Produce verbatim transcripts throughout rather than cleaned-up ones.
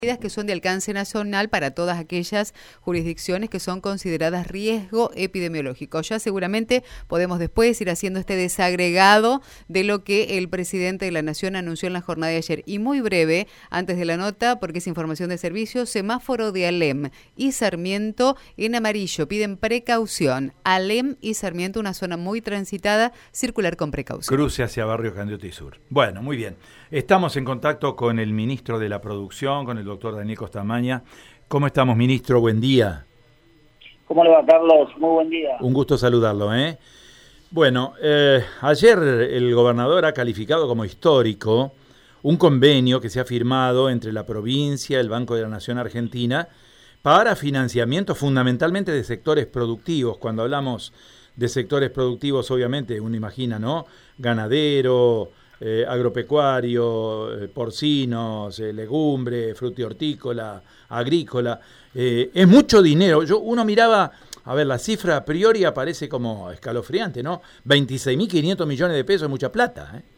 medidas que son de alcance nacional para todas aquellas jurisdicciones que son consideradas riesgo epidemiológico. Ya seguramente podemos después ir haciendo este desagregado de lo que el presidente de la Nación anunció en la jornada de ayer. Y muy breve, antes de la nota, porque es información de servicio, semáforo de Alem y Sarmiento en amarillo. Piden precaución. Alem y Sarmiento, una zona muy transitada, circular con precaución. Cruce hacia Barrio Candioti Sur. Bueno, muy bien. Estamos en contacto con el ministro de la Producción, con el doctor Daniel Costamaña. ¿Cómo estamos, ministro? Buen día. ¿Cómo le va, Carlos? Muy buen día. Un gusto saludarlo, ¿eh? Bueno, eh, ayer el gobernador ha calificado como histórico un convenio que se ha firmado entre la provincia, el Banco de la Nación Argentina, para financiamiento fundamentalmente de sectores productivos. Cuando hablamos de sectores productivos, obviamente, uno imagina, ¿no? Ganadero, Eh, agropecuario, eh, porcinos, eh, legumbre, frutihortícola, agrícola. Eh, es mucho dinero. Yo Uno miraba, a ver, la cifra a priori aparece como escalofriante, ¿no? veintiséis mil quinientos millones de pesos es mucha plata, ¿eh?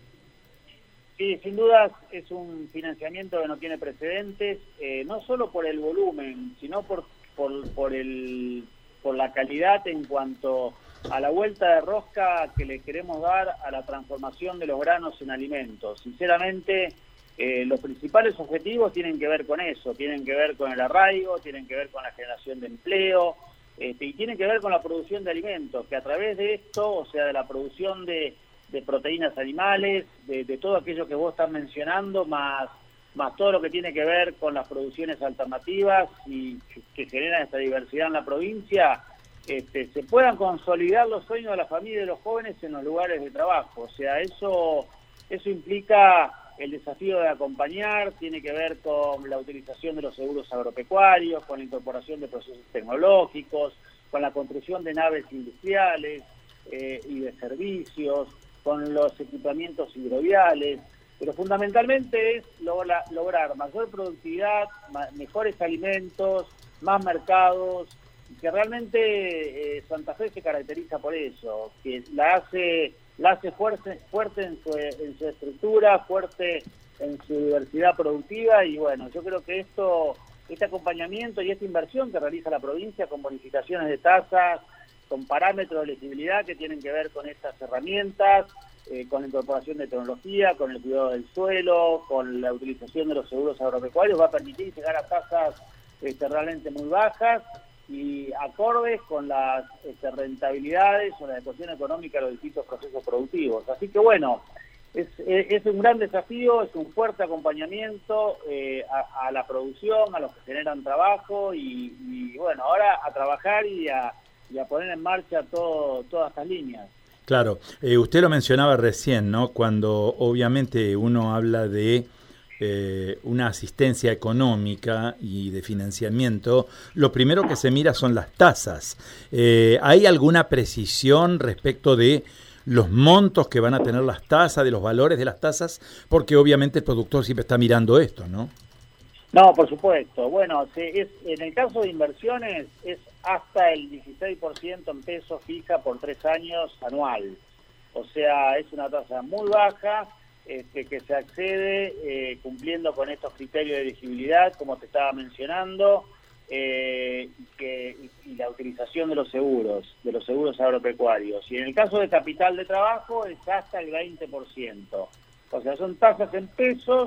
Sí, sin dudas es un financiamiento que no tiene precedentes, eh, no solo por el volumen, sino por, por, por, el, por la calidad en cuanto a la vuelta de rosca que le queremos dar a la transformación de los granos en alimentos. Sinceramente, eh, los principales objetivos tienen que ver con eso, tienen que ver con el arraigo, tienen que ver con la generación de empleo, este, y tienen que ver con la producción de alimentos, que a través de esto, o sea, de la producción de, de proteínas animales, de, de todo aquello que vos estás mencionando, más, más todo lo que tiene que ver con las producciones alternativas y que generan esta diversidad en la provincia, Este, se puedan consolidar los sueños de la familia y de los jóvenes en los lugares de trabajo. O sea, eso, eso implica el desafío de acompañar, tiene que ver con la utilización de los seguros agropecuarios, con la incorporación de procesos tecnológicos, con la construcción de naves industriales eh, y de servicios, con los equipamientos hidroviales, pero fundamentalmente es logra, lograr mayor productividad, ma, mejores alimentos, más mercados, que realmente eh, Santa Fe se caracteriza por eso, que la hace la hace fuerte, fuerte en su, en su estructura, fuerte en su diversidad productiva, y bueno, yo creo que esto, este acompañamiento y esta inversión que realiza la provincia con bonificaciones de tasas, con parámetros de elegibilidad que tienen que ver con estas herramientas, eh, con la incorporación de tecnología, con el cuidado del suelo, con la utilización de los seguros agropecuarios, va a permitir llegar a tasas este, realmente muy bajas, y acordes con las este, rentabilidades o la ecuación económica de los distintos procesos productivos. Así que bueno, es, es un gran desafío, es un fuerte acompañamiento eh, a, a la producción, a los que generan trabajo, y, y bueno, ahora a trabajar y a, y a poner en marcha todo, todas estas líneas. Claro, eh, usted lo mencionaba recién, ¿no? Cuando obviamente uno habla de Eh, una asistencia económica y de financiamiento, lo primero que se mira son las tasas. Eh, ¿Hay alguna precisión respecto de los montos que van a tener las tasas, de los valores de las tasas? Porque obviamente el productor siempre está mirando esto, ¿no? No, por supuesto. Bueno, se, es, en el caso de inversiones es hasta el dieciséis por ciento en pesos fija por tres años anual. O sea, es una tasa muy baja, Este, que se accede eh, cumpliendo con estos criterios de elegibilidad, como te estaba mencionando, eh, y, que, y la utilización de los seguros, de los seguros agropecuarios. Y en el caso de capital de trabajo es hasta el veinte por ciento. O sea, son tasas en pesos,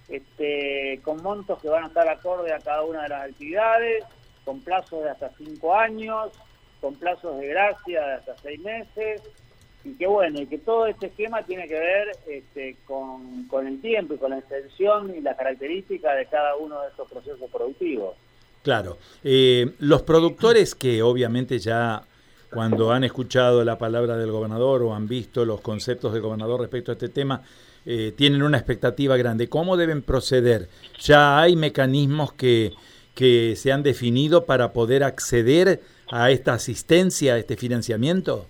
este, con montos que van a estar acorde a cada una de las actividades, con plazos de hasta cinco años, con plazos de gracia de hasta seis meses, y que bueno, y que todo este esquema tiene que ver este, con, con el tiempo y con la extensión y las características de cada uno de estos procesos productivos. Claro, eh, los productores que obviamente ya cuando han escuchado la palabra del gobernador o han visto los conceptos del gobernador respecto a este tema, eh, tienen una expectativa grande. ¿Cómo deben proceder? ¿Ya hay mecanismos que, que se han definido para poder acceder a esta asistencia, a este financiamiento?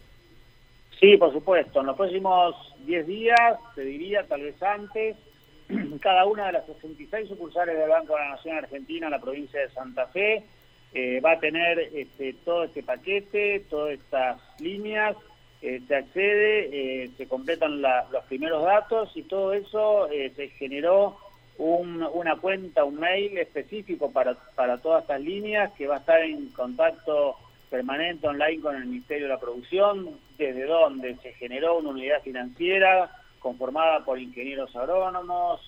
Sí, por supuesto. En los próximos diez días, te diría, tal vez antes, cada una de las sesenta y seis sucursales del Banco de la Nación Argentina en la provincia de Santa Fe eh, va a tener este, todo este paquete, todas estas líneas, eh, se accede, eh, se completan la, los primeros datos, y todo eso eh, se generó un, una cuenta, un mail específico para, para todas estas líneas, que va a estar en contacto permanente online con el Ministerio de la Producción, desde donde se generó una unidad financiera conformada por ingenieros agrónomos,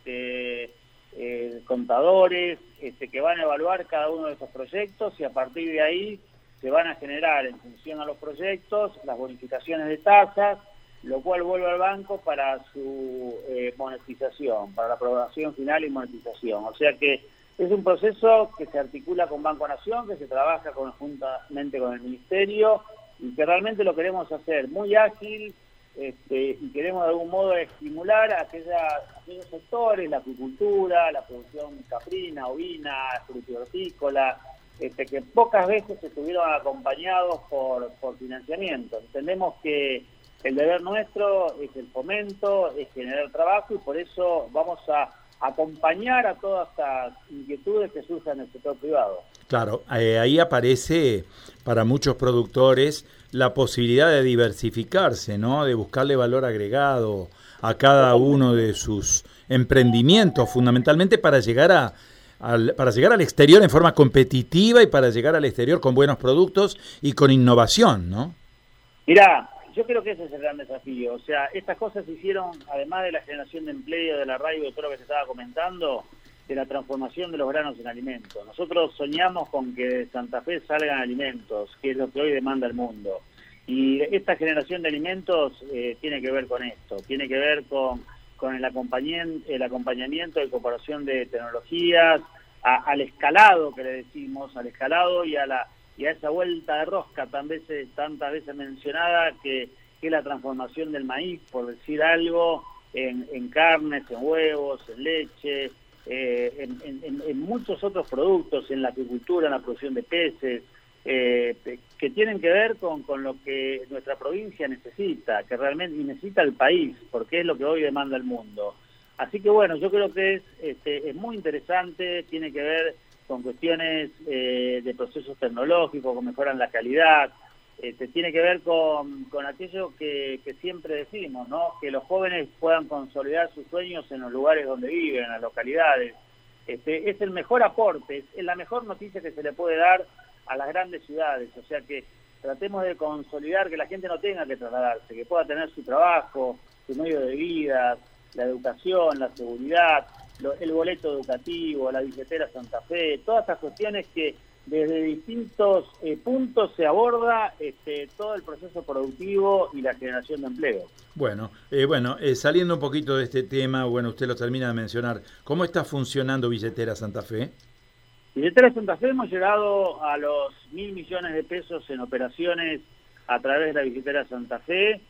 este, eh, contadores, este, que van a evaluar cada uno de estos proyectos, y a partir de ahí se van a generar, en función a los proyectos, las bonificaciones de tasas, lo cual vuelve al banco para su eh, monetización, para la aprobación final y monetización. O sea que es un proceso que se articula con Banco Nación, que se trabaja conjuntamente con el Ministerio, y que realmente lo queremos hacer muy ágil, este, y queremos de algún modo estimular a aquella, aquellos sectores, la acuicultura, la producción caprina, ovina, frutícola, este, que pocas veces estuvieron acompañados por, por financiamiento. Entendemos que el deber nuestro es el fomento, es generar trabajo, y por eso vamos a acompañar a todas estas inquietudes que surjan en el sector privado. Claro, eh, ahí aparece para muchos productores la posibilidad de diversificarse, ¿no? De buscarle valor agregado a cada uno de sus emprendimientos, fundamentalmente para llegar a Al, para llegar al exterior en forma competitiva y para llegar al exterior con buenos productos y con innovación, ¿no? Mirá, yo creo que ese es el gran desafío. O sea, estas cosas se hicieron, además de la generación de empleo, de la radio, de todo lo que se estaba comentando, de la transformación de los granos en alimentos. Nosotros soñamos con que de Santa Fe salgan alimentos, que es lo que hoy demanda el mundo. Y esta generación de alimentos eh, tiene que ver con esto, tiene que ver con... con el acompañamiento, el acompañamiento de incorporación de tecnologías, a, al escalado que le decimos, al escalado y a la y a esa vuelta de rosca tan veces, tantas veces mencionada, que, que es la transformación del maíz, por decir algo, en, en carnes, en huevos, en leche, eh, en, en, en muchos otros productos, en la acuicultura, en la producción de peces, eh, que tienen que ver con, con lo que nuestra provincia necesita, que realmente necesita el país, porque es lo que hoy demanda el mundo. Así que bueno, yo creo que es, este, es muy interesante, tiene que ver con cuestiones eh, de procesos tecnológicos que mejoran la calidad, este, tiene que ver con, con aquello que, que siempre decimos, ¿no? Que los jóvenes puedan consolidar sus sueños en los lugares donde viven, en las localidades. Este, es el mejor aporte, es la mejor noticia que se le puede dar a las grandes ciudades, o sea que tratemos de consolidar que la gente no tenga que trasladarse, que pueda tener su trabajo, su medio de vida, la educación, la seguridad, lo, el boleto educativo, la billetera Santa Fe, todas estas cuestiones que desde distintos eh, puntos se aborda este, todo el proceso productivo y la generación de empleo. Bueno, eh, bueno eh, saliendo un poquito de este tema, bueno, usted lo termina de mencionar, ¿cómo está funcionando Billetera Santa Fe? Billetera Santa Fe hemos llegado a los mil millones de pesos en operaciones a través de la Billetera Santa Fe.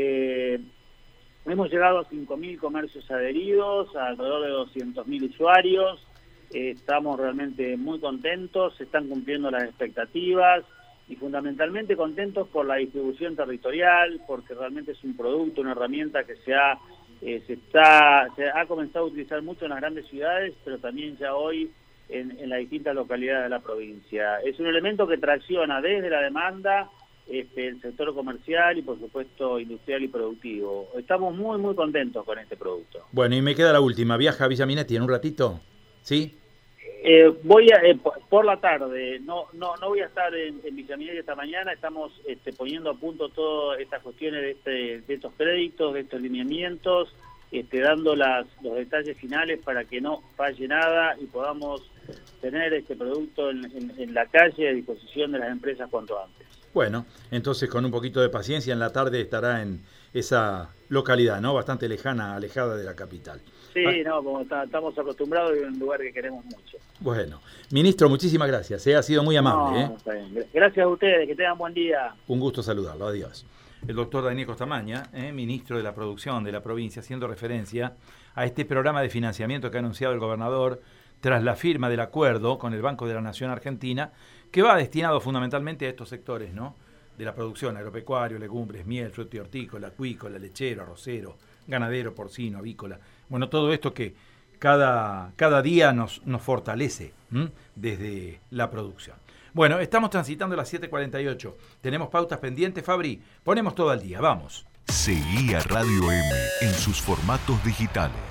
Eh, hemos llegado a cinco mil comercios adheridos, a alrededor de doscientos mil usuarios. Eh, estamos realmente muy contentos, se están cumpliendo las expectativas y fundamentalmente contentos por la distribución territorial, porque realmente es un producto, una herramienta que se ha, eh, se está, se ha comenzado a utilizar mucho en las grandes ciudades, pero también ya hoy En, en las distintas localidades de la provincia. Es un elemento que tracciona desde la demanda, este, el sector comercial y por supuesto industrial y productivo. Estamos muy muy contentos con este producto. Bueno, y me queda la última, ¿viaja a Villa Minetti en un ratito? ¿Sí? Eh, voy a, eh, por la tarde, no no no voy a estar en, en Villa Minetti esta mañana, estamos este, poniendo a punto todas estas cuestiones de, este, de estos créditos, de estos lineamientos, este, dando las, los detalles finales para que no falle nada y podamos tener este producto en, en, en la calle a disposición de las empresas cuanto antes. Bueno, entonces con un poquito de paciencia en la tarde estará en esa localidad, ¿no? Bastante lejana, alejada de la capital. Sí, ah. no, como está, estamos acostumbrados a vivir en un lugar que queremos mucho. Bueno, ministro, muchísimas gracias, ¿eh? Ha sido muy amable. No, ¿eh? Gracias a ustedes, que tengan buen día. Un gusto saludarlo, adiós. El doctor Daniel Costamaña, ¿eh? ministro de la Producción de la provincia, haciendo referencia a este programa de financiamiento que ha anunciado el gobernador tras la firma del acuerdo con el Banco de la Nación Argentina, que va destinado fundamentalmente a estos sectores, ¿no? De la producción, agropecuario, legumbres, miel, fruto y hortícola, acuícola, lechero, arrocero, ganadero, porcino, avícola. Bueno, todo esto que cada, cada día nos, nos fortalece ¿m? desde la producción. Bueno, estamos transitando las siete cuarenta y ocho. Tenemos pautas pendientes, Fabri. Ponemos todo al día, vamos. Seguí a Radio M en sus formatos digitales.